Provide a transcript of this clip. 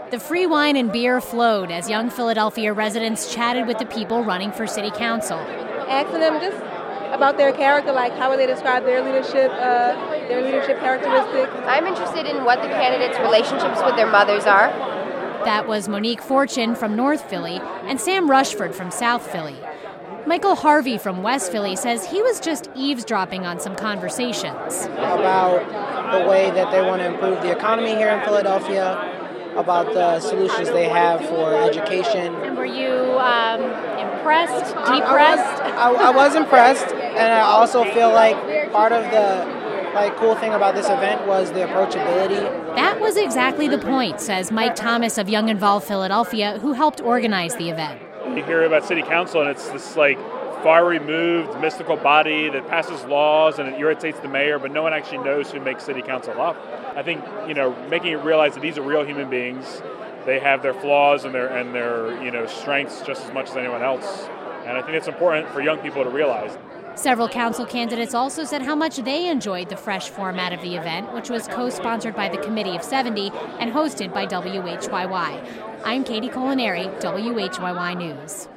The free wine and beer flowed as young Philadelphia residents chatted with the people running for city council. Asking them just about their character, like how would they describe their leadership characteristics. I'm interested in what the candidates' relationships with their mothers are. That was Monique Fortune from North Philly and Sam Rushford from South Philly. Michael Harvey from West Philly says he was just eavesdropping on some conversations. About the way that they want to improve the economy here in Philadelphia, about the solutions they have for education. And were you impressed, depressed? I was impressed, and I also feel like part of the cool thing about this event was the approachability. That was exactly the point, says Mike Thomas of Young Involved Philadelphia, who helped organize the event. You hear about city council, and it's this far removed mystical body that passes laws and it irritates the mayor, but no one actually knows who makes city council up. I think making it realize that these are real human beings. They have their flaws and their strengths just as much as anyone else, and I think it's important for young people to realize. Several council candidates also said how much they enjoyed the fresh format of the event, which was co-sponsored by the Committee of 70 and hosted by WHYY. I'm Katie Colinari, WHYY News.